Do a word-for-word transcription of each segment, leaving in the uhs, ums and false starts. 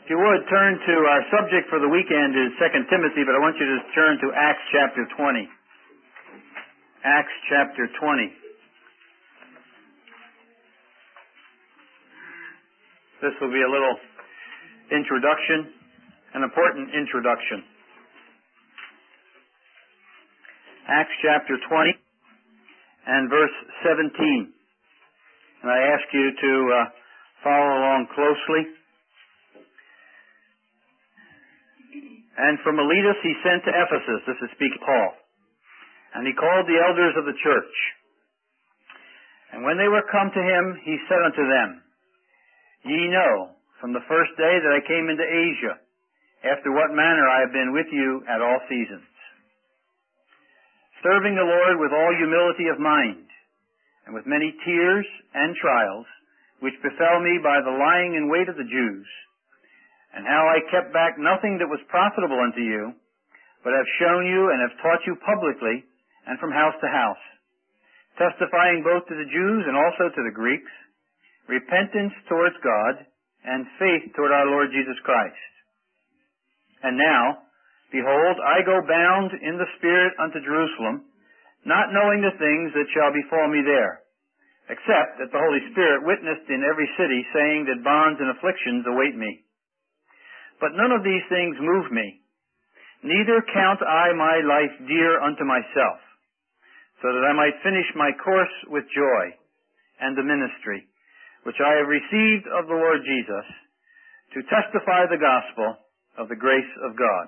If you would, turn to our subject for the weekend is Second Timothy, but I want you to turn to Acts chapter twenty. Acts chapter twenty. This will be a little introduction, an important introduction. Acts chapter twenty and verse seventeen. And I ask you to uh, follow along closely. And from Miletus he sent to Ephesus, this is speaking Paul, and he called the elders of the church. And when they were come to him, he said unto them, Ye know, from the first day that I came into Asia, after what manner I have been with you at all seasons, serving the Lord with all humility of mind, and with many tears and trials, which befell me by the lying in wait of the Jews, and how I kept back nothing that was profitable unto you, but have shown you and have taught you publicly, and from house to house, testifying both to the Jews and also to the Greeks, repentance towards God, and faith toward our Lord Jesus Christ. And now, behold, I go bound in the Spirit unto Jerusalem, not knowing the things that shall befall me there, except that the Holy Spirit witnessed in every city, saying that bonds and afflictions await me. But none of these things move me, neither count I my life dear unto myself, so that I might finish my course with joy, and the ministry, which I have received of the Lord Jesus, to testify the gospel of the grace of God.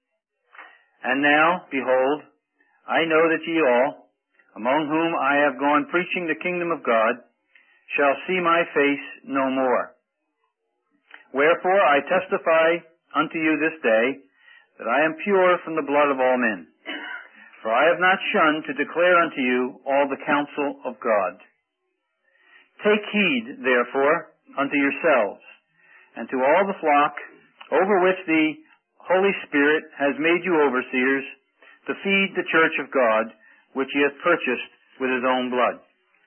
And now, behold, I know that ye all, among whom I have gone preaching the kingdom of God, shall see my face no more. Wherefore I testify unto you this day, that I am pure from the blood of all men. For I have not shunned to declare unto you all the counsel of God. Take heed, therefore, unto yourselves, and to all the flock, over which the Holy Spirit has made you overseers, to feed the church of God, which he hath purchased with his own blood.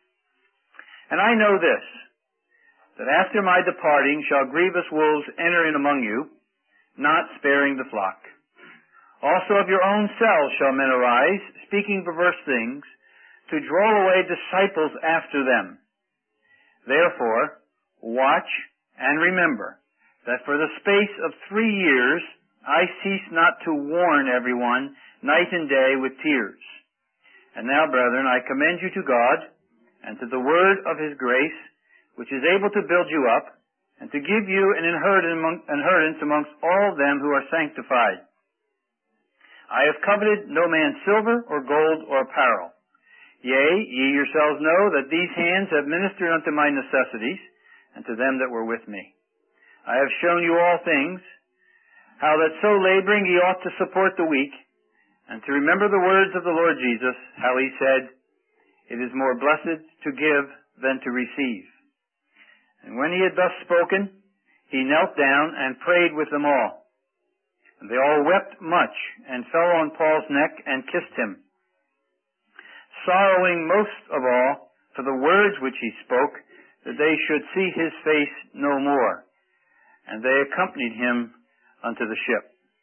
And I know this, that after my departing shall grievous wolves enter in among you, not sparing the flock. Also of your own selves shall men arise, speaking perverse things, to draw away disciples after them. Therefore, watch and remember that for the space of three years I cease not to warn everyone night and day with tears. And now, brethren, I commend you to God and to the word of his grace, which is able to build you up, and to give you an inheritance amongst all them who are sanctified. I have coveted no man's silver or gold or apparel. Yea, ye yourselves know that these hands have ministered unto my necessities, and to them that were with me. I have shown you all things, how that so laboring ye ought to support the weak, and to remember the words of the Lord Jesus, how he said, It is more blessed to give than to receive. And when he had thus spoken, he knelt down and prayed with them all. And they all wept much, and fell on Paul's neck and kissed him, sorrowing most of all for the words which he spoke, that they should see his face no more. And they accompanied him unto the ship.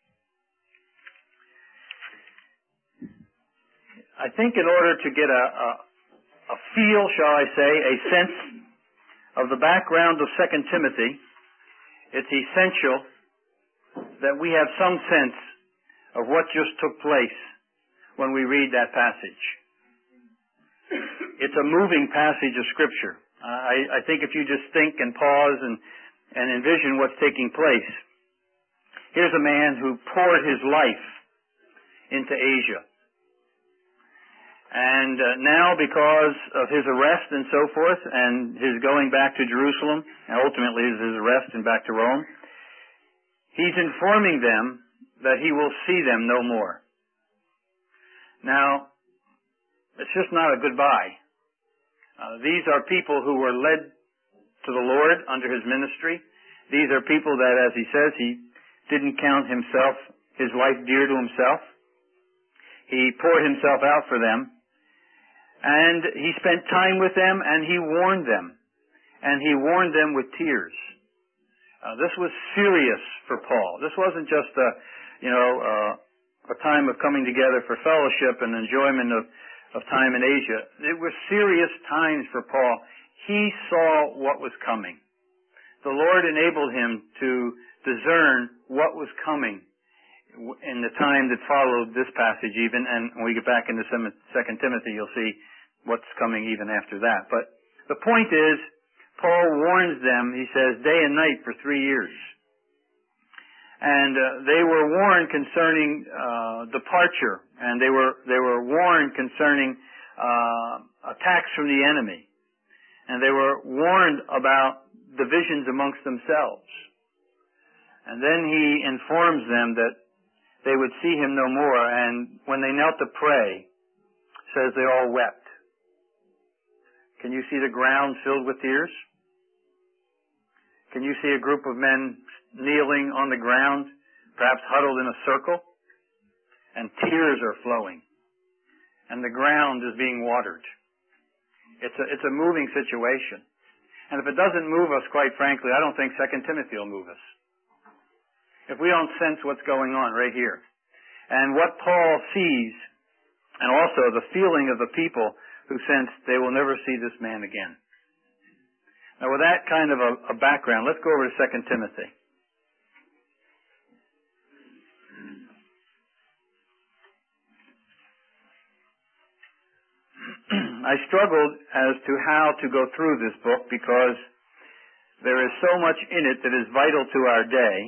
I think in order to get a, a, a feel, shall I say, a sense of the background of Second Timothy, it's essential that we have some sense of what just took place when we read that passage. It's a moving passage of Scripture. I, I think if you just think and pause and, and envision what's taking place. Here's a man who poured his life into Asia. And uh, now, because of his arrest and so forth, and his going back to Jerusalem, and ultimately his arrest and back to Rome, he's informing them that he will see them no more. Now, it's just not a goodbye. Uh, these are people who were led to the Lord under his ministry. These are people that, as he says, he didn't count himself, his life dear to himself. He poured himself out for them. And he spent time with them, and he warned them. And he warned them with tears. Uh, this was serious for Paul. This wasn't just a, you know, uh, a time of coming together for fellowship and enjoyment of, of time in Asia. It were serious times for Paul. He saw what was coming. The Lord enabled him to discern what was coming in the time that followed this passage even, and when we get back into Second Timothy, you'll see what's coming even after that. But the point is, Paul warns them, he says, day and night for three years. And uh, they were warned concerning uh, departure, and they were they were warned concerning uh, attacks from the enemy, and they were warned about divisions amongst themselves. And then he informs them that they would see him no more, and when they knelt to pray, says they all wept. Can you see the ground filled with tears? Can you see a group of men kneeling on the ground, perhaps huddled in a circle? And tears are flowing. And the ground is being watered. It's a, it's a moving situation. And if it doesn't move us, quite frankly, I don't think Second Timothy will move us. If we don't sense what's going on right here. And what Paul sees, and also the feeling of the people who sense they will never see this man again. Now with that kind of a, a background, let's go over to Second Timothy. I struggled as to how to go through this book because there is so much in it that is vital to our day.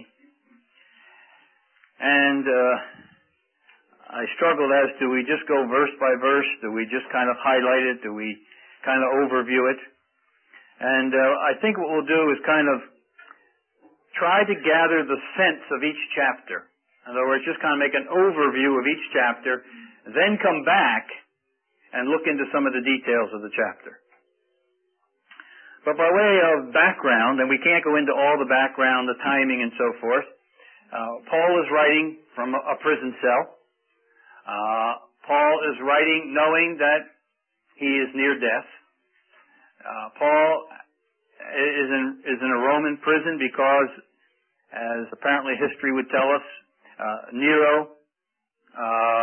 And uh, I struggled as do we just go verse by verse? Do we just kind of highlight it? Do we kind of overview it? And uh, I think what we'll do is kind of try to gather the sense of each chapter. In other words, just kind of make an overview of each chapter, then come back and look into some of the details of the chapter. But by way of background, and we can't go into all the background, the timing and so forth, uh, Paul is writing from a prison cell. Uh, Paul is writing knowing that he is near death. Uh, Paul is in, is in a Roman prison because, as apparently history would tell us, uh, Nero uh,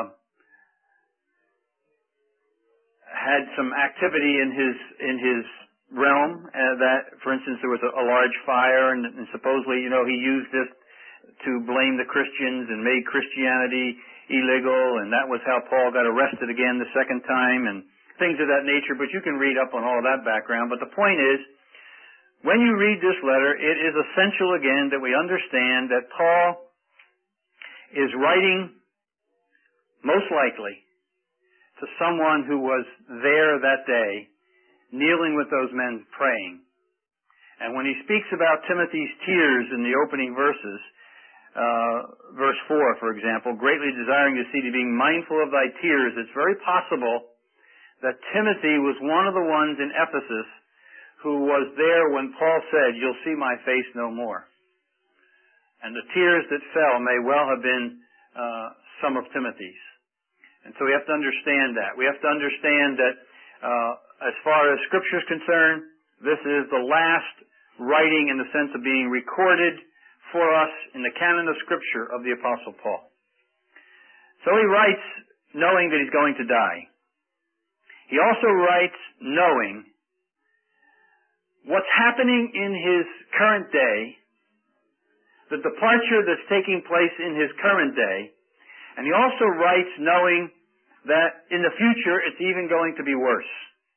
had some activity in his in his realm. Uh, that, for instance, there was a, a large fire, and, and supposedly, you know, he used this to blame the Christians and made Christianity illegal, and that was how Paul got arrested again the second time, and things of that nature, but you can read up on all that background. But the point is, when you read this letter, it is essential again that we understand that Paul is writing, most likely, to someone who was there that day, kneeling with those men praying. And when he speaks about Timothy's tears in the opening verses, uh, verse four, for example, greatly desiring to see thee being mindful of thy tears, it's very possible that Timothy was one of the ones in Ephesus who was there when Paul said, you'll see my face no more. And the tears that fell may well have been uh, some of Timothy's. And so we have to understand that. We have to understand that uh, as far as Scripture is concerned, this is the last writing in the sense of being recorded for us in the canon of Scripture of the Apostle Paul. So he writes knowing that he's going to die. He also writes knowing what's happening in his current day, the departure that's taking place in his current day, and he also writes knowing that in the future it's even going to be worse.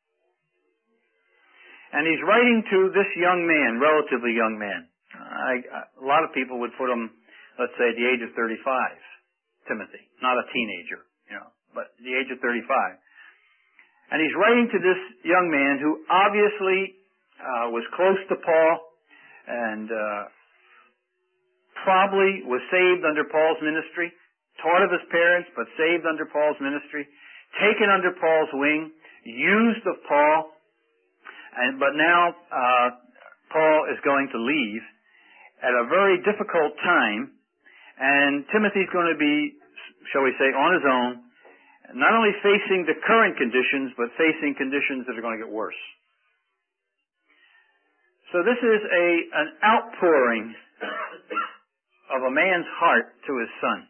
And he's writing to this young man, relatively young man. I, a lot of people would put him, let's say, at the age of thirty-five, Timothy. Not a teenager, you know, but the age of thirty-five. And he's writing to this young man who obviously uh, was close to Paul and uh, probably was saved under Paul's ministry, taught of his parents, but saved under Paul's ministry, taken under Paul's wing, used of Paul, and but now uh, Paul is going to leave at a very difficult time, and Timothy's going to be, shall we say, on his own, not only facing the current conditions, but facing conditions that are going to get worse. So this is a an outpouring of a man's heart to his son.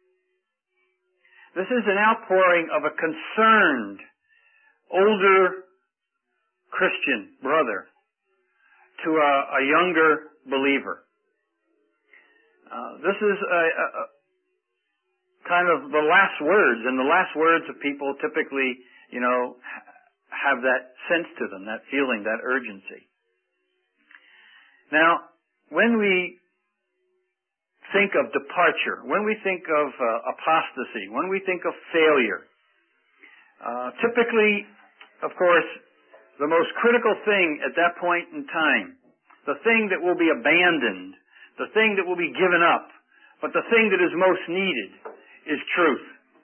This is an outpouring of a concerned, older Christian brother to a, a younger believer. Uh, this is a, a, a kind of the last words, and the last words of people typically, you know, have that sense to them, that feeling, that urgency. Now, when we think of departure, when we think of uh, apostasy, when we think of failure, uh, typically, of course, the most critical thing at that point in time, the thing that will be abandoned, the thing that will be given up, but the thing that is most needed is truth.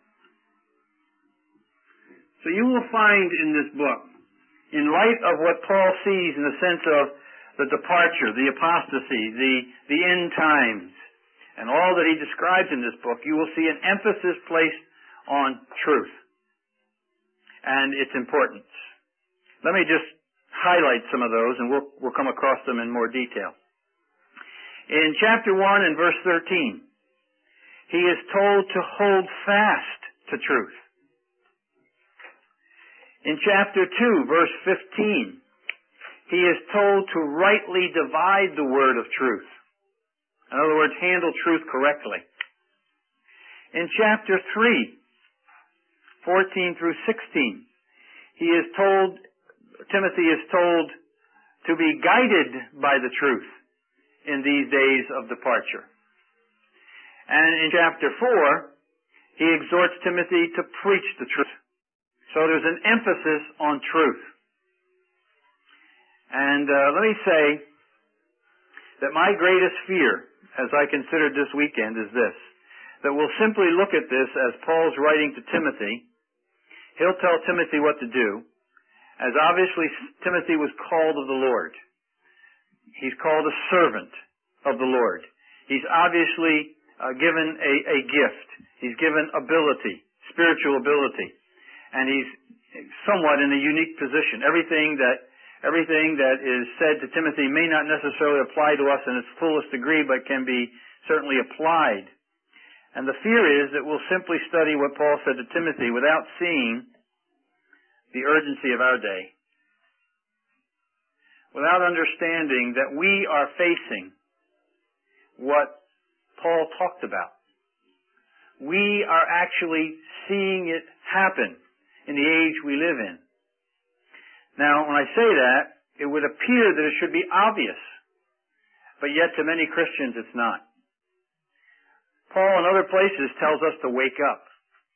So you will find in this book, in light of what Paul sees in the sense of the departure, the apostasy, the, the end times, and all that he describes in this book, you will see an emphasis placed on truth and its importance. Let me just highlight some of those, and we'll, we'll come across them in more detail. In chapter one and verse thirteen, he is told to hold fast to truth. In chapter two, verse fifteen, he is told to rightly divide the word of truth. In other words, handle truth correctly. In chapter three, fourteen through sixteen, he is told, Timothy is told to be guided by the truth in these days of departure. And in chapter four, he exhorts Timothy to preach the truth. So there's an emphasis on truth. And uh, let me say that my greatest fear, as I considered this weekend, is this, that we'll simply look at this as Paul's writing to Timothy. He'll tell Timothy what to do, as obviously Timothy was called of the Lord. He's called a servant of the Lord. He's obviously uh, given a, a gift. He's given ability, spiritual ability. And he's somewhat in a unique position. Everything that everything that is said to Timothy may not necessarily apply to us in its fullest degree, but can be certainly applied. And the fear is that we'll simply study what Paul said to Timothy without seeing the urgency of our day, without understanding that we are facing what Paul talked about. We are actually seeing it happen in the age we live in. Now, when I say that, it would appear that it should be obvious, but yet to many Christians it's not. Paul in other places tells us to wake up.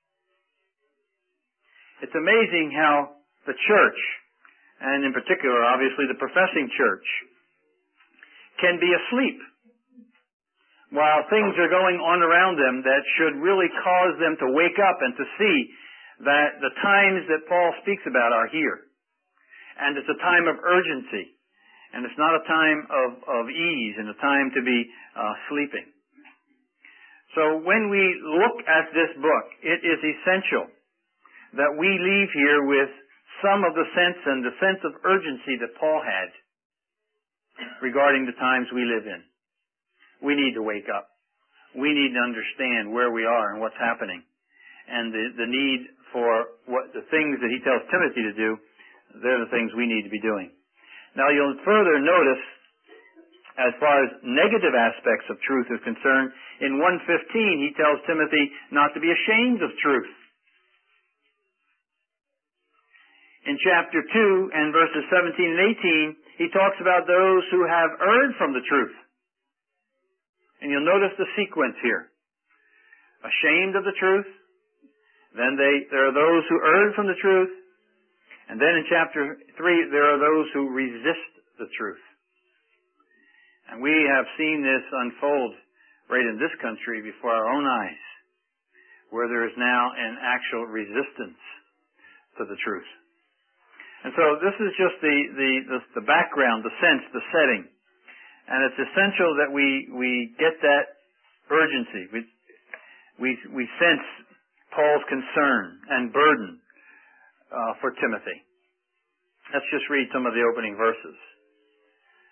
It's amazing how the church, and in particular, obviously, the professing church, can be asleep while things are going on around them that should really cause them to wake up and to see that the times that Paul speaks about are here. And it's a time of urgency. And it's not a time of, of ease and a time to be uh, sleeping. So when we look at this book, it is essential that we leave here with some of the sense and the sense of urgency that Paul had regarding the times we live in. We need to wake up. We need to understand where we are and what's happening. And the, the need for what the things that he tells Timothy to do, they're the things we need to be doing. Now you'll further notice, as far as negative aspects of truth is concerned, in one fifteen he tells Timothy not to be ashamed of truth. In chapter two and verses seventeen and eighteen, he talks about those who have erred from the truth. And you'll notice the sequence here. Ashamed of the truth. Then they, there are those who erred from the truth. And then in chapter three, there are those who resist the truth. And we have seen this unfold right in this country before our own eyes, where there is now an actual resistance to the truth. And so this is just the, the, the, the background, the sense, the setting. And it's essential that we, we get that urgency. We, we, we sense Paul's concern and burden uh, for Timothy. Let's just read some of the opening verses.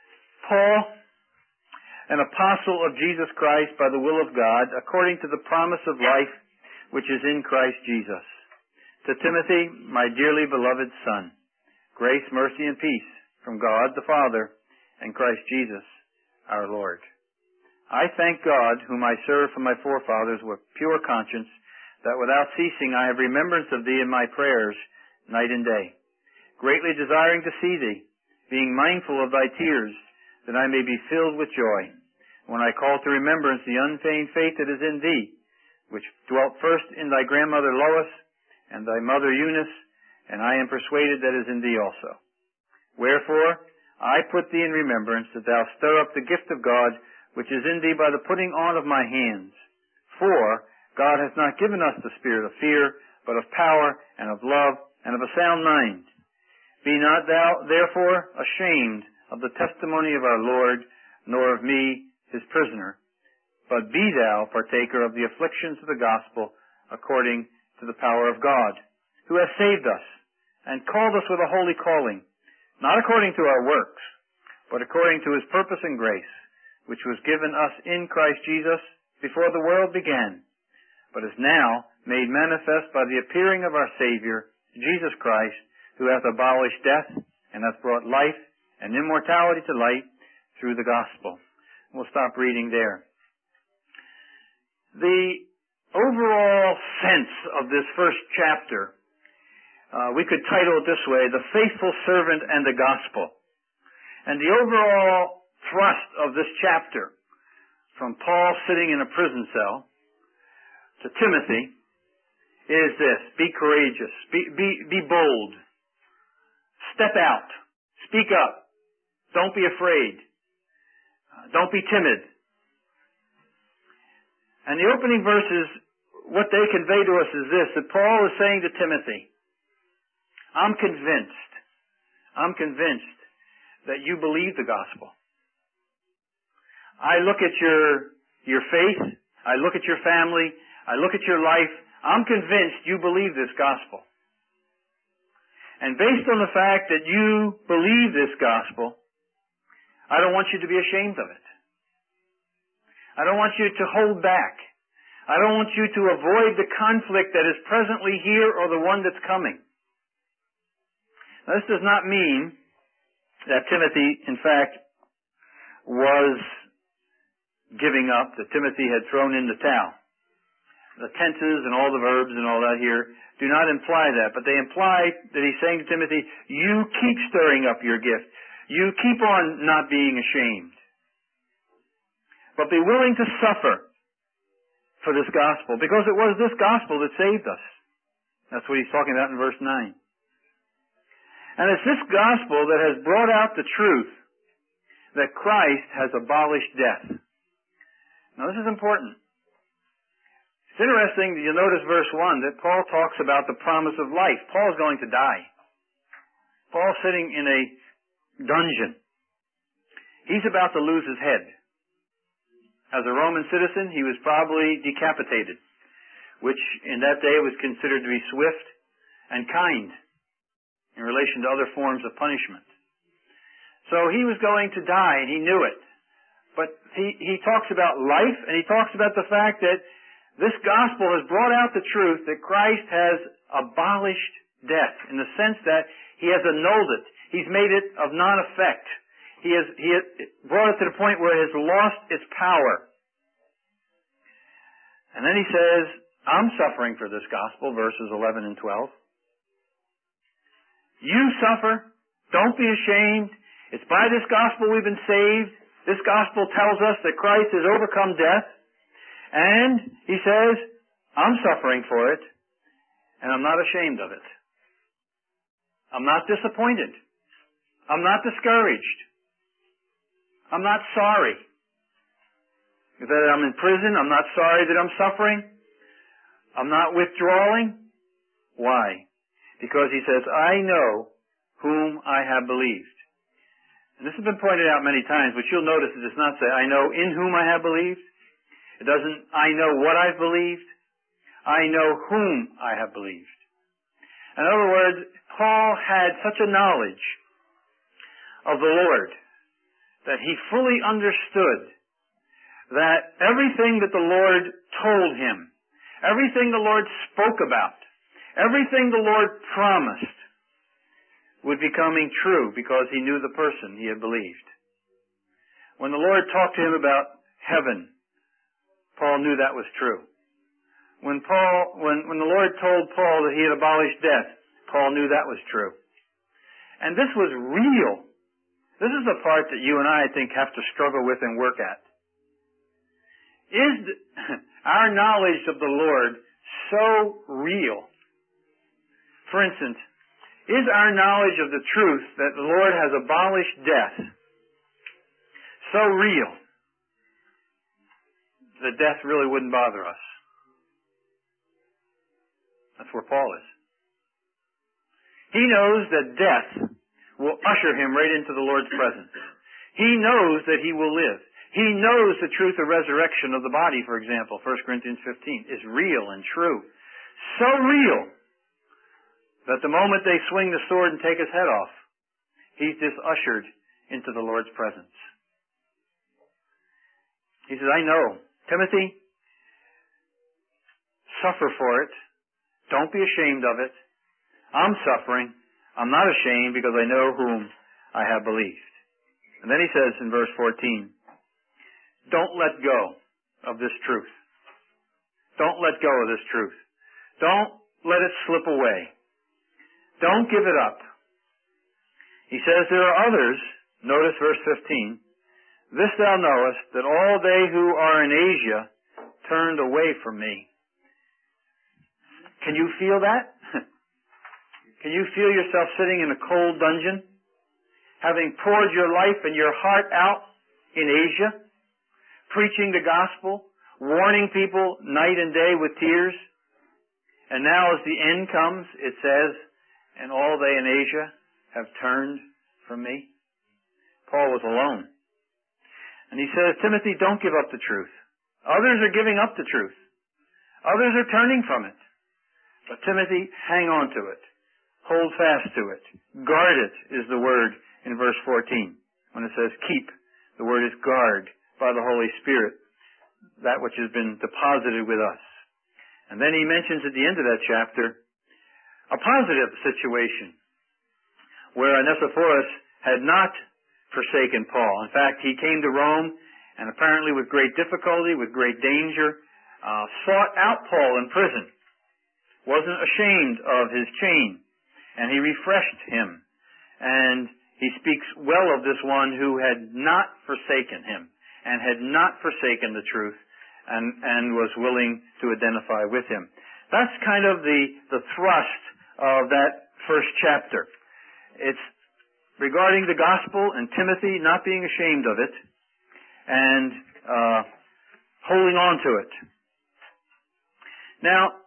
Paul, an apostle of Jesus Christ by the will of God, according to the promise of life which is in Christ Jesus. To Timothy, my dearly beloved son, grace, mercy, and peace from God the Father and Christ Jesus our Lord. I thank God, whom I serve from my forefathers with pure conscience, that without ceasing I have remembrance of thee in my prayers night and day, greatly desiring to see thee, being mindful of thy tears, that I may be filled with joy, when I call to remembrance the unfeigned faith that is in thee, which dwelt first in thy grandmother Lois and thy mother Eunice, and I am persuaded that is in thee also. Wherefore I put thee in remembrance, that thou stir up the gift of God, which is in thee by the putting on of my hands. For God hath not given us the spirit of fear, but of power, and of love, and of a sound mind. Be not thou therefore ashamed of the testimony of our Lord, nor of me, his prisoner, but be thou partaker of the afflictions of the gospel, according to the power of God, who has saved us, and called us with a holy calling, not according to our works, but according to his purpose and grace, which was given us in Christ Jesus before the world began, but is now made manifest by the appearing of our Savior, Jesus Christ, who hath abolished death, and hath brought life and immortality to light through the gospel. We'll stop reading there. The overall sense of this first chapter, uh, we could title it this way, The Faithful Servant and the Gospel. And the overall thrust of this chapter, from Paul sitting in a prison cell to Timothy, is this: be courageous, be, be, be bold, step out, speak up, don't be afraid, uh, don't be timid. And the opening verses, what they convey to us is this, that Paul is saying to Timothy, I'm convinced, I'm convinced that you believe the gospel. I look at your, your faith, I look at your family, I look at your life, I'm convinced you believe this gospel. And based on the fact that you believe this gospel, I don't want you to be ashamed of it. I don't want you to hold back. I don't want you to avoid the conflict that is presently here or the one that's coming. Now, this does not mean that Timothy, in fact, was giving up, that Timothy had thrown in the towel. The tenses and all the verbs and all that here do not imply that, but they imply that he's saying to Timothy, you keep stirring up your gift. You keep on not being ashamed. But be willing to suffer for this gospel, because it was this gospel that saved us. That's what he's talking about in verse nine. And it's this gospel that has brought out the truth that Christ has abolished death. Now this is important. It's interesting that you notice verse one that Paul talks about the promise of life. Paul's going to die. Paul's sitting in a dungeon. He's about to lose his head. As a Roman citizen, he was probably decapitated, which in that day was considered to be swift and kind in relation to other forms of punishment. So he was going to die, and he knew it. But he, he talks about life, and he talks about the fact that this gospel has brought out the truth that Christ has abolished death, in the sense that he has annulled it. He's made it of non-effect. He has, he has brought it to the point where it has lost its power. And then he says, I'm suffering for this gospel, verses eleven and twelve. You suffer. Don't be ashamed. It's by this gospel we've been saved. This gospel tells us that Christ has overcome death. And he says, I'm suffering for it, and I'm not ashamed of it. I'm not disappointed. I'm not discouraged. I'm not sorry that I'm in prison. I'm not sorry that I'm suffering. I'm not withdrawing. Why? Because he says, I know whom I have believed. And this has been pointed out many times, but you'll notice it does not say, I know in whom I have believed. It doesn't, I know what I've believed. I know whom I have believed. In other words, Paul had such a knowledge of the Lord that he fully understood that everything that the Lord told him, everything the Lord spoke about, everything the Lord promised would be coming true because he knew the person he had believed. When the Lord talked to him about heaven, Paul knew that was true. When Paul, when, when the Lord told Paul that he had abolished death, Paul knew that was true. And this was real. This is the part that you and I, I think, have to struggle with and work at. Is the, our knowledge of the Lord so real? For instance, is our knowledge of the truth that the Lord has abolished death so real that death really wouldn't bother us? That's where Paul is. He knows that death will usher him right into the Lord's presence. He knows that he will live. He knows the truth of resurrection of the body, for example, First Corinthians fifteen, is real and true. So real that the moment they swing the sword and take his head off, he's just ushered into the Lord's presence. He says, I know. Timothy, suffer for it. Don't be ashamed of it. I'm suffering. I'm not ashamed because I know whom I have believed. And then he says in verse fourteen, don't let go of this truth. Don't let go of this truth. Don't let it slip away. Don't give it up. He says there are others, notice verse fifteen, this thou knowest, that all they who are in Asia turned away from me. Can you feel that? Can you feel yourself sitting in a cold dungeon, having poured your life and your heart out in Asia, preaching the gospel, warning people night and day with tears, and now as the end comes, it says, and all they in Asia have turned from me? Paul was alone. And he says, Timothy, don't give up the truth. Others are giving up the truth. Others are turning from it. But Timothy, hang on to it. Hold fast to it. Guard it is the word in verse fourteen. When it says keep, the word is guard by the Holy Spirit, that which has been deposited with us. And then he mentions at the end of that chapter a positive situation where Onesiphorus had not forsaken Paul. In fact, he came to Rome and apparently with great difficulty, with great danger, uh, sought out Paul in prison. Wasn't ashamed of his chain, and he refreshed him. And he speaks well of this one who had not forsaken him and had not forsaken the truth and, and was willing to identify with him. That's kind of the, the thrust of that first chapter. It's regarding the gospel and Timothy not being ashamed of it and uh, holding on to it. Now,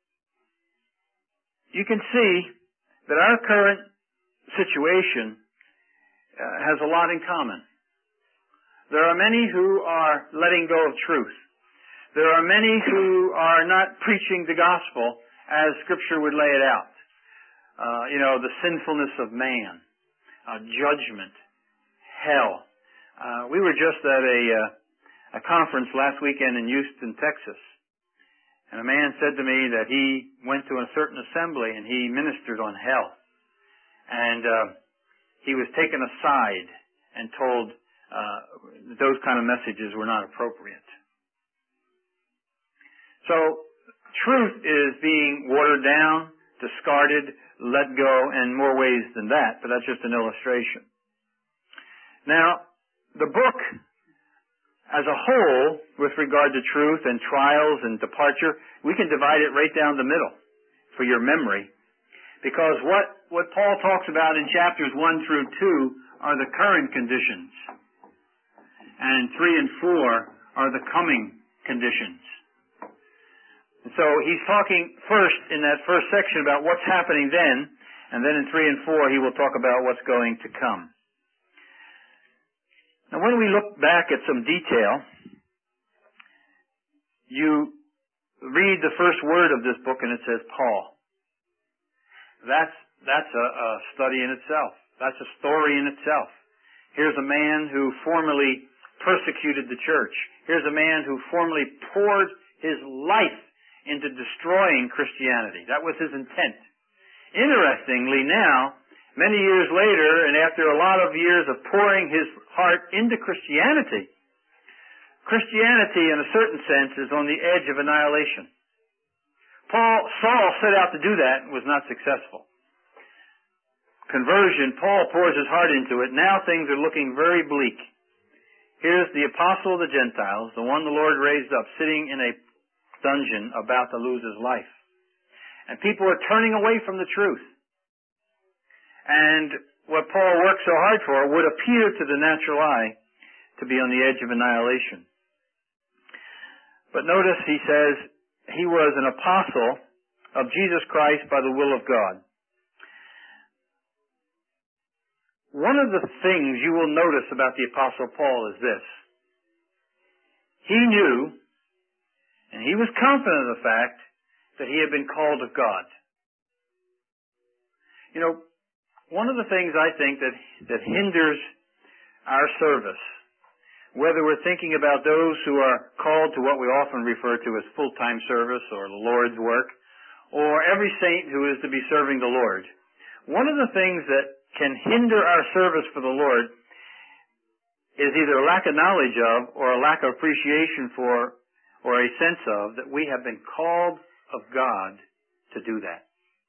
you can see that our current situation uh, has a lot in common. There are many who are letting go of truth. There are many who are not preaching the gospel as Scripture would lay it out. Uh, you know, the sinfulness of man, uh, judgment, hell. Uh, we were just at a, uh, a conference last weekend in Houston, Texas. And a man said to me that he went to a certain assembly and he ministered on hell. And uh, he was taken aside and told uh, those kind of messages were not appropriate. So, truth is being watered down, discarded, let go, in more ways than that, but that's just an illustration. Now, the book as a whole, with regard to truth and trials and departure, we can divide it right down the middle for your memory. Because what, what Paul talks about in chapters one through two are the current conditions. And three and four are the coming conditions. And so he's talking first in that first section about what's happening then, and then in three and four he will talk about what's going to come. Now, when we look back at some detail, you read the first word of this book and it says Paul. That's, that's a, a study in itself. That's a story in itself. Here's a man who formerly persecuted the church. Here's a man who formerly poured his life into destroying Christianity. That was his intent. Interestingly now, many years later, and after a lot of years of pouring his heart into Christianity, Christianity, in a certain sense, is on the edge of annihilation. Paul, Saul set out to do that and was not successful. Conversion, Paul pours his heart into it. Now things are looking very bleak. Here's the apostle of the Gentiles, the one the Lord raised up, sitting in a dungeon about to lose his life. And people are turning away from the truth. And what Paul worked so hard for would appear to the natural eye to be on the edge of annihilation. But notice he says he was an apostle of Jesus Christ by the will of God. One of the things you will notice about the Apostle Paul is this. He knew, and he was confident of the fact, that he had been called of God. You know, one of the things I think that, that hinders our service, whether we're thinking about those who are called to what we often refer to as full-time service or the Lord's work, or every saint who is to be serving the Lord, one of the things that can hinder our service for the Lord is either a lack of knowledge of or a lack of appreciation for or a sense of that we have been called of God to do that.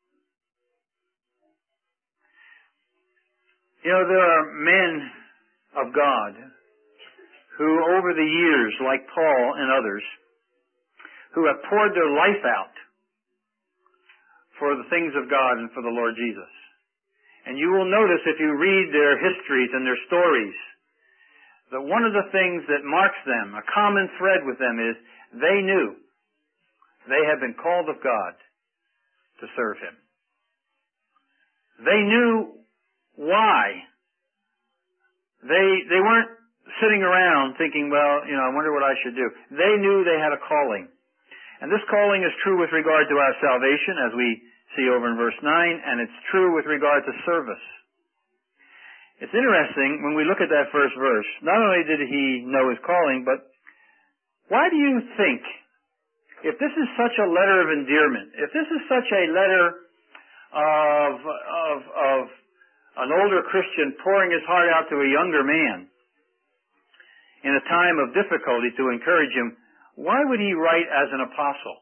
You know, there are men of God who over the years, like Paul and others, who have poured their life out for the things of God and for the Lord Jesus. And you will notice if you read their histories and their stories, that one of the things that marks them, a common thread with them, is they knew they had been called of God to serve Him. They knew why. They, they weren't sitting around thinking, well, you know, I wonder what I should do. They knew they had a calling. And this calling is true with regard to our salvation, as we see over in verse nine, and it's true with regard to service. It's interesting when we look at that first verse. Not only did he know his calling, but why do you think, if this is such a letter of endearment, if this is such a letter of, of, of an older Christian pouring his heart out to a younger man in a time of difficulty to encourage him, why would he write as an apostle?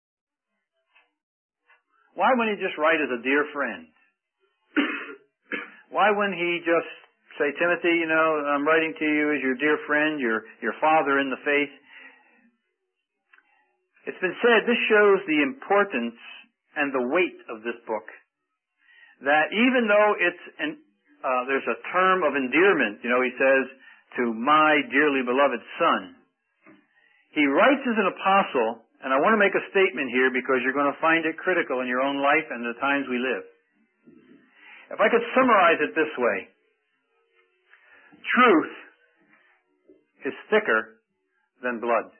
Why wouldn't he just write as a dear friend? Why wouldn't he just say, Timothy, you know, I'm writing to you as your dear friend, your, your father in the faith? It's been said this shows the importance and the weight of this book. That even though it's an, uh, there's a term of endearment, you know, he says, to my dearly beloved son. He writes as an apostle. And I want to make a statement here because you're going to find it critical in your own life and the times we live. If I could summarize it this way, truth is thicker than blood.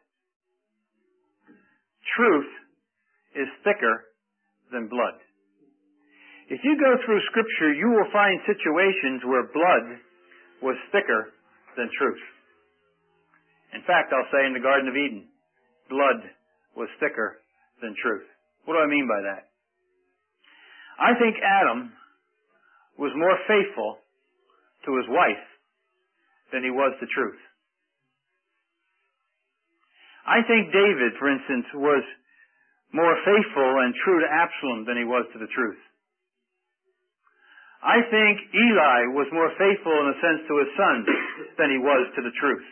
Truth is thicker than blood. If you go through Scripture, you will find situations where blood was thicker than truth. In fact, I'll say in the Garden of Eden, blood was thicker than truth. What do I mean by that? I think Adam was more faithful to his wife than he was to truth. I think David, for instance, was more faithful and true to Absalom than he was to the truth. I think Eli was more faithful in a sense to his son than he was to the truth.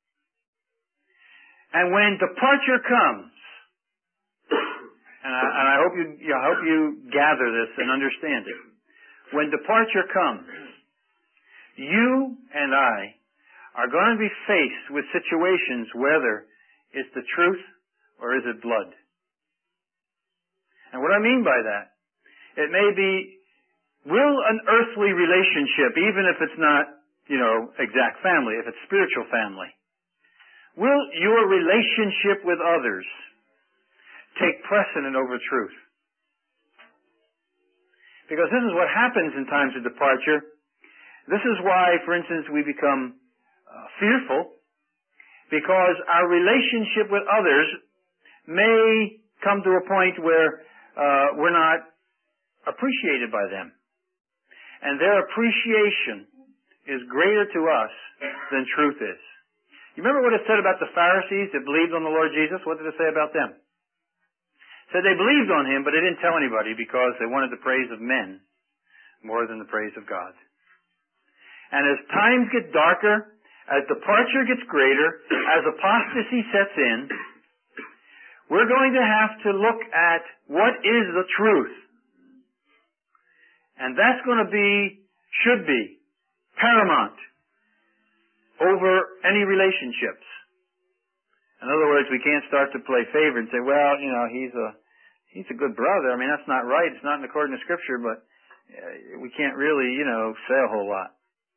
And when departure comes, And I, and I hope you, I hope you gather this and understand it. When departure comes, you and I are going to be faced with situations whether it's the truth or is it blood. And what I mean by that, it may be, will an earthly relationship, even if it's not, you know, exact family, if it's spiritual family, will your relationship with others take precedent over truth? Because this is what happens in times of departure. This is why, for instance, we become uh, fearful, because our relationship with others may come to a point where uh, we're not appreciated by them. And their appreciation is greater to us than truth is. You remember what it said about the Pharisees that believed on the Lord Jesus? What did it say about them? It said they believed on Him, but they didn't tell anybody because they wanted the praise of men more than the praise of God. And as times get darker, as departure gets greater, as apostasy sets in, we're going to have to look at what is the truth. And that's going to be, should be, paramount over any relationships. In other words, we can't start to play favor and say, well, you know, he's a, he's a good brother. I mean, that's not right. It's not in accordance to Scripture, but we can't really, you know, say a whole lot.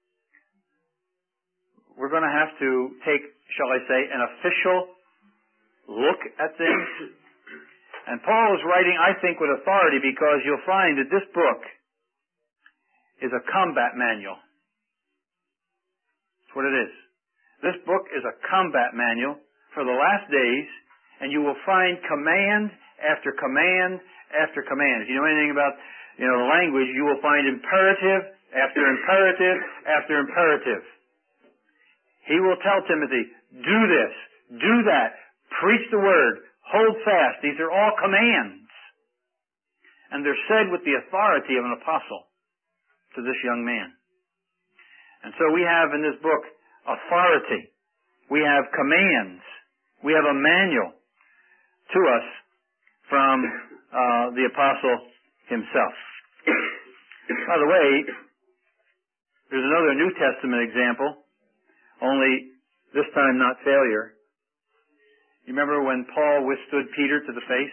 We're going to have to take, shall I say, an official look at things. And Paul is writing, I think, with authority, because you'll find that this book is a combat manual. That's what it is. This book is a combat manual for the last days, and you will find command after command after command. If you know anything about, you know, the language, you will find imperative after imperative after imperative. He will tell Timothy, do this, do that, preach the word, hold fast. These are all commands. And they're said with the authority of an apostle to this young man. And so we have in this book authority. We have commands. We have a manual to us from uh, the apostle himself. By the way, there's another New Testament example, only this time not failure. You remember when Paul withstood Peter to the face?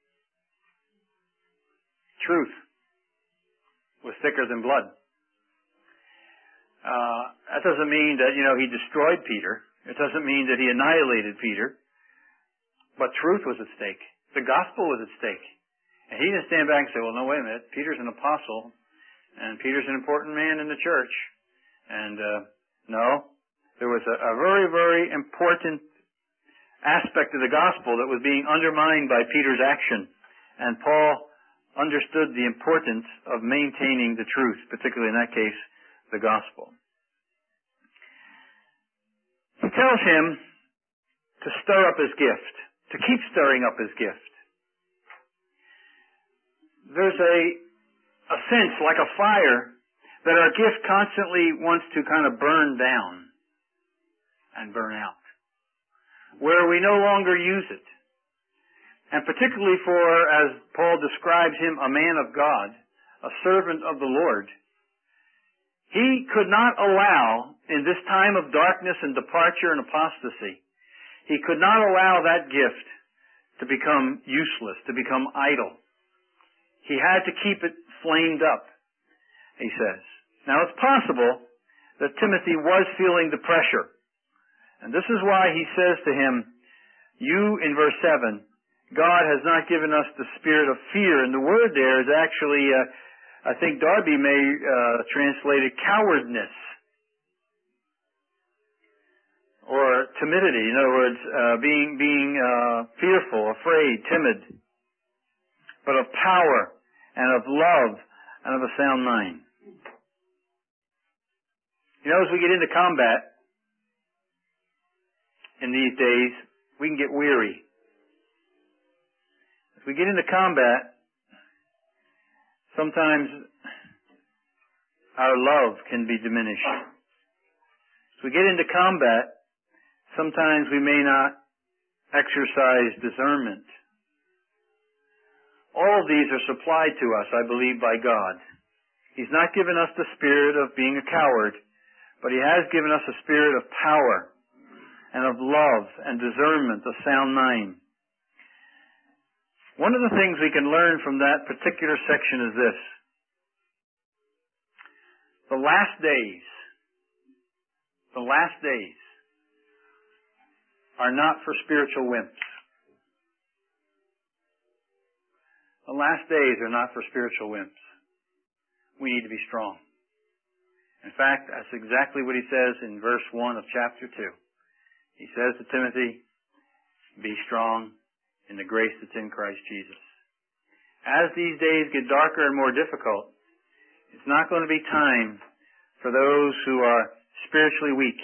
Truth was thicker than blood. Uh, that doesn't mean that, you know, he destroyed Peter. It doesn't mean that he annihilated Peter. But truth was at stake. The gospel was at stake. And he didn't stand back and say, well, no, wait a minute. Peter's an apostle, and Peter's an important man in the church. And, uh, no. There was a, a very, very important aspect of the gospel that was being undermined by Peter's action. And Paul understood the importance of maintaining the truth, particularly in that case, the gospel. He tells him to stir up his gift, to keep stirring up his gift. There's a, a sense, like a fire, that our gift constantly wants to kind of burn down and burn out, where we no longer use it. And particularly for, as Paul describes him, a man of God, a servant of the Lord, he could not allow, in this time of darkness and departure and apostasy, he could not allow that gift to become useless, to become idle. He had to keep it flamed up, he says. Now, it's possible that Timothy was feeling the pressure. And this is why he says to him, you, in verse seven, God has not given us the spirit of fear. And the word there is actually, uh, I think Darby may uh, translate it cowardness or timidity. In other words, uh, being being uh, fearful, afraid, timid, but of power and of love and of a sound mind. You know, as we get into combat in these days, we can get weary. As we get into combat, sometimes our love can be diminished. As we get into combat, sometimes we may not exercise discernment. All of these are supplied to us, I believe, by God. He's not given us the spirit of being a coward, but He has given us a spirit of power and of love and discernment, a sound mind. One of the things we can learn from that particular section is this. The last days, the last days are not for spiritual wimps. The last days are not for spiritual wimps. We need to be strong. In fact, that's exactly what he says in verse one of chapter two. He says to Timothy, be strong in the grace that's in Christ Jesus. As these days get darker and more difficult, it's not going to be time for those who are spiritually weak.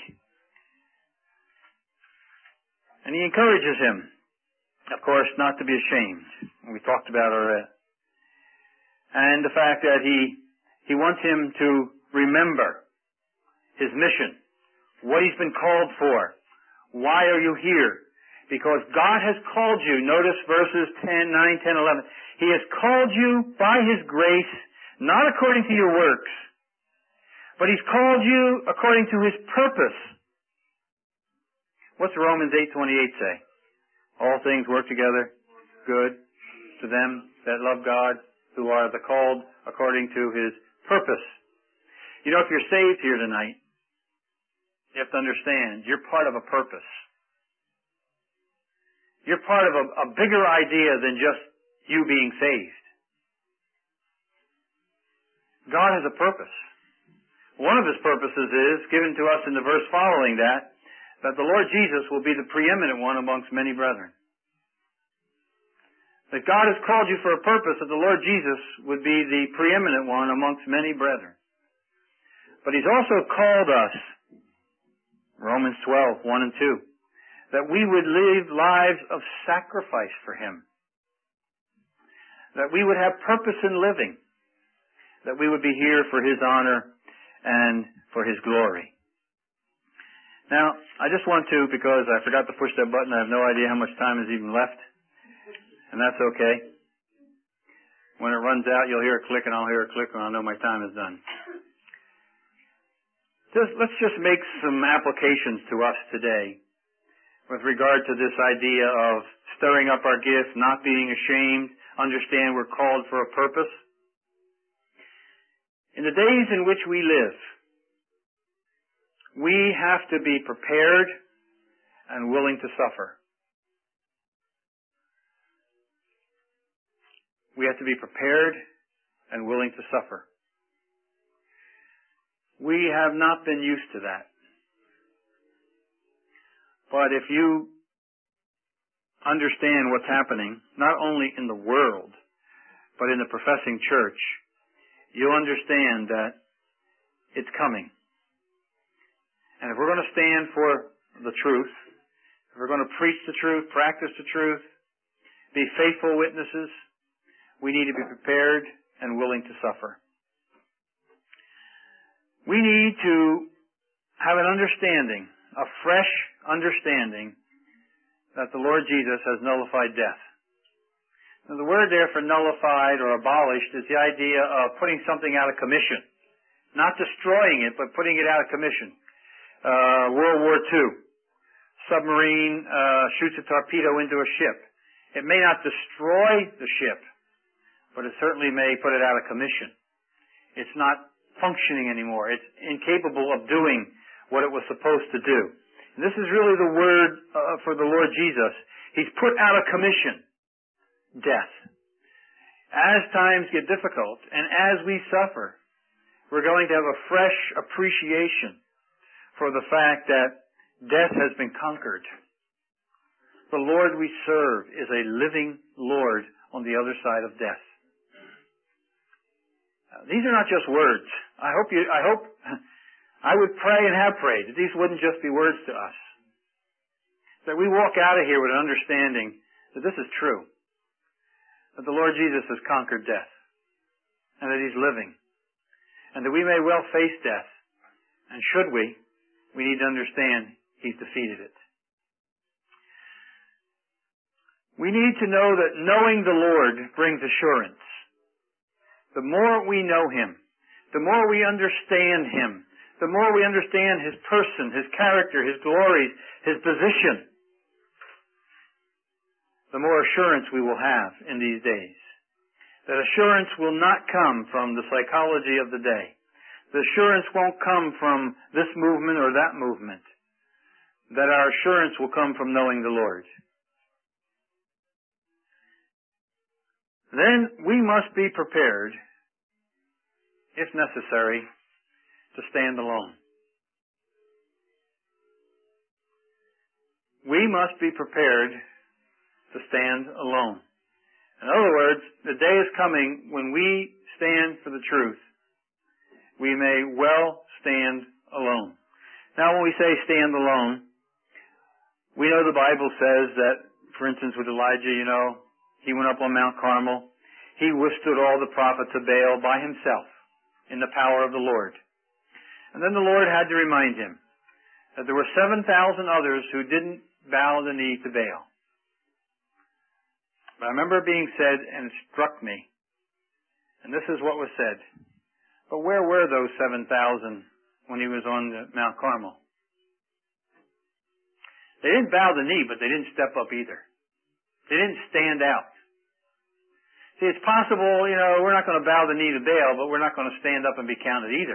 And he encourages him, of course, not to be ashamed. We talked about already. And the fact that he, he wants him to remember his mission, what he's been called for. Why are you here? Because God has called you. Notice verses ten, nine, ten, eleven. He has called you by His grace, not according to your works, but He's called you according to His purpose. What's Romans eight twenty-eight say? All things work together good to them that love God, who are the called according to His purpose. You know, if you're saved here tonight, you have to understand, you're part of a purpose. You're part of a, a bigger idea than just you being saved. God has a purpose. One of His purposes is, given to us in the verse following that, that the Lord Jesus will be the preeminent one amongst many brethren. That God has called you for a purpose, that the Lord Jesus would be the preeminent one amongst many brethren. But He's also called us, Romans twelve, one and two, that we would live lives of sacrifice for Him. That we would have purpose in living. That we would be here for His honor and for His glory. Now, I just want to, because I forgot to push that button, I have no idea how much time is even left. And that's okay. When it runs out, you'll hear a click and I'll hear a click and I'll know my time is done. Just, let's just make some applications to us today with regard to this idea of stirring up our gift, not being ashamed, understand we're called for a purpose. In the days in which we live, we have to be prepared and willing to suffer. We have to be prepared and willing to suffer. We have not been used to that. But if you understand what's happening, not only in the world, but in the professing church, you'll understand that it's coming. And if we're going to stand for the truth, if we're going to preach the truth, practice the truth, be faithful witnesses, we need to be prepared and willing to suffer. We need to have an understanding, a fresh understanding, that the Lord Jesus has nullified death. Now, the word there for nullified or abolished is the idea of putting something out of commission. Not destroying it, but putting it out of commission. Uh, World War Two. Submarine uh, shoots a torpedo into a ship. It may not destroy the ship, but it certainly may put it out of commission. It's not functioning anymore. It's incapable of doing what it was supposed to do. And this is really the word uh, for the Lord Jesus. He's put out of commission death. As times get difficult and as we suffer, we're going to have a fresh appreciation for the fact that death has been conquered. The Lord we serve is a living Lord on the other side of death. These are not just words. I hope you, I hope, I would pray and have prayed that these wouldn't just be words to us. That we walk out of here with an understanding that this is true. That the Lord Jesus has conquered death. And that He's living. And that we may well face death. And should we, we need to understand He's defeated it. We need to know that knowing the Lord brings assurance. The more we know Him, the more we understand Him, the more we understand His person, His character, His glories, His position, the more assurance we will have in these days. That assurance will not come from the psychology of the day. The assurance won't come from this movement or that movement. That our assurance will come from knowing the Lord. Then we must be prepared, if necessary, to stand alone. We must be prepared to stand alone. In other words, the day is coming when we stand for the truth. We may well stand alone. Now, when we say stand alone, we know the Bible says that, for instance, with Elijah, you know, he went up on Mount Carmel. He withstood all the prophets of Baal by himself in the power of the Lord. And then the Lord had to remind him that there were seven thousand others who didn't bow the knee to Baal. But I remember it being said, and it struck me, and this is what was said. But where were those seven thousand when he was on the Mount Carmel? They didn't bow the knee, but they didn't step up either. They didn't stand out. See, it's possible, you know, we're not going to bow the knee to Baal, but we're not going to stand up and be counted either.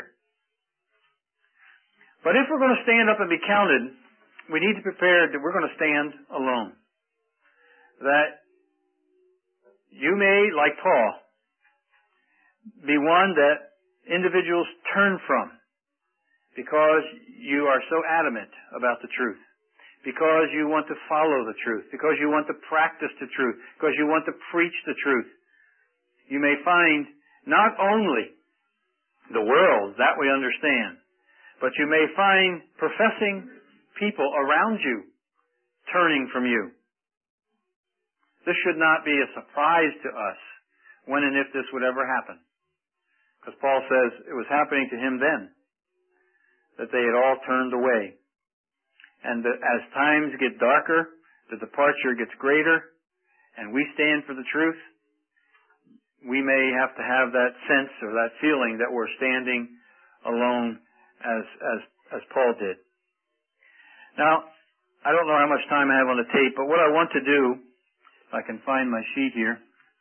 But if we're going to stand up and be counted, we need to prepare that we're going to stand alone. That you may, like Paul, be one that individuals turn from because you are so adamant about the truth, because you want to follow the truth, because you want to practice the truth, because you want to preach the truth. You may find not only the world, that we understand, but you may find professing people around you turning from you. This should not be a surprise to us when and if this would ever happen. Because Paul says it was happening to him then, that they had all turned away. And that as times get darker, the departure gets greater, and we stand for the truth, we may have to have that sense or that feeling that we're standing alone as, as, as Paul did. Now, I don't know how much time I have on the tape, but what I want to do, if I can find my sheet here,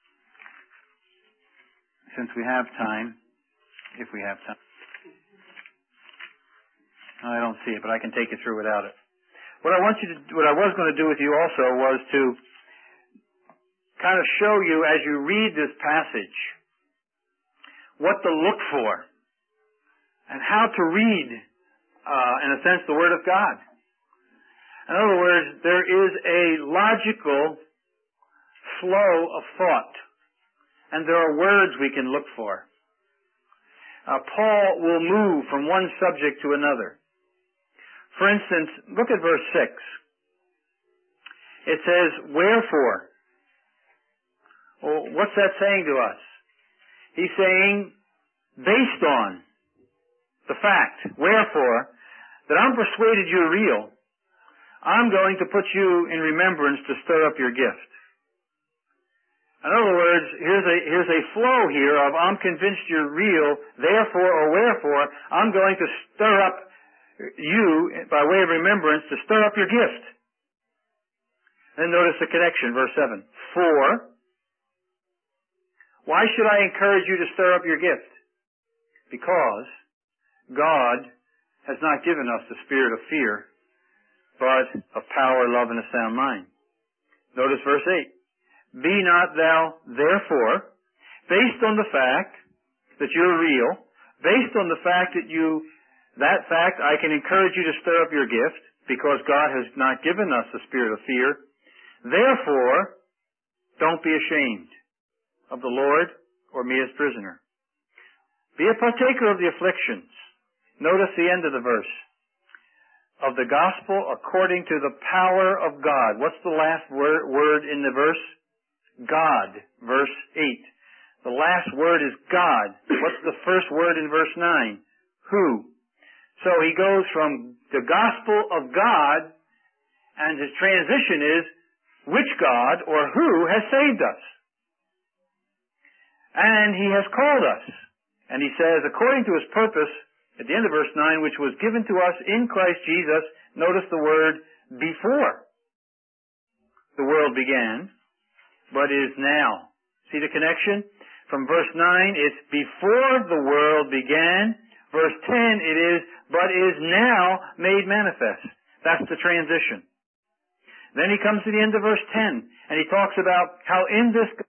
since we have time, if we have time. I don't see it, but I can take you through without it. What I want you to, what I was going to do with you also was to kind of show you as you read this passage what to look for and how to read, uh, in a sense, the Word of God. In other words, there is a logical flow of thought, and there are words we can look for. Uh, Paul will move from one subject to another. For instance, look at verse six. It says, wherefore. Well, what's that saying to us? He's saying, based on the fact, wherefore, that I'm persuaded you're real, I'm going to put you in remembrance to stir up your gift. In other words, here's a, here's a flow here of I'm convinced you're real, therefore or wherefore, I'm going to stir up you by way of remembrance to stir up your gift. Then notice the connection, verse seven. For, why should I encourage you to stir up your gift? Because God has not given us the spirit of fear, but of power, love, and a sound mind. Notice verse eight. Be not thou therefore, based on the fact that you're real, based on the fact that you, that fact I can encourage you to stir up your gift, because God has not given us the spirit of fear. Therefore, don't be ashamed of the Lord or me as prisoner. Be a partaker of the afflictions. Notice the end of the verse. Of the gospel according to the power of God. What's the last word, word in the verse? God. Verse eight. The last word is God. What's the first word in verse nine? Who. So he goes from the gospel of God, and his transition is, which God or who has saved us? And he has called us. And he says, according to his purpose, at the end of verse nine, which was given to us in Christ Jesus, notice the word before the world began, but is now. See the connection? From verse nine, it's before the world began. Verse ten, it is, but is now made manifest. That's the transition. Then he comes to the end of verse ten, and he talks about how in this